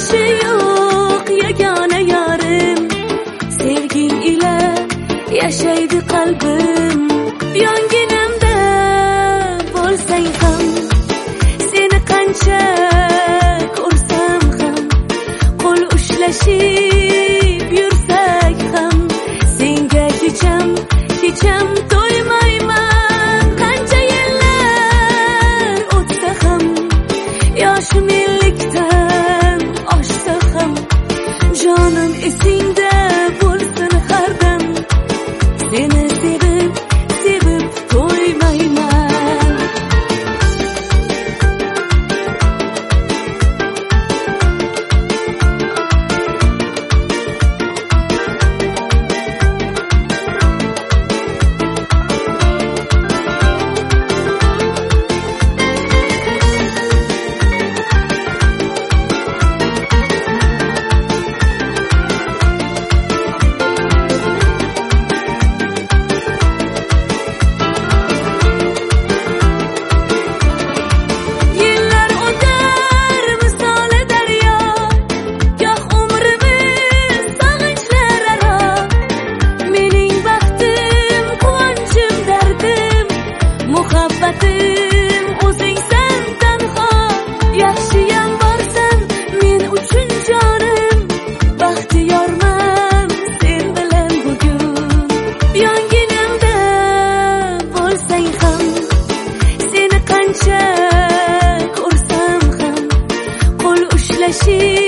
boshqasi yo'q yagona yorim, sevging ila yashaydi qalbim. Yonginamda bo'lsang ham, seni qancha ko'rsam ham, qo'l ushlashib yursak ham, senga kecham to'ymayman. Qancha yillar o'tsa ham, yoshim ellikdan oshsa ham, jonim esingda bo'lsin har dam, seni sevib to'ymayman. Muhabbatim o'zingsan tanho, yaxshiyam borsan men uchun jonim, baxtiyorman sen bilan bugun. Yonginamda bo'lsang ham, seni qancha ko'rsam ham, qo'l ushlashib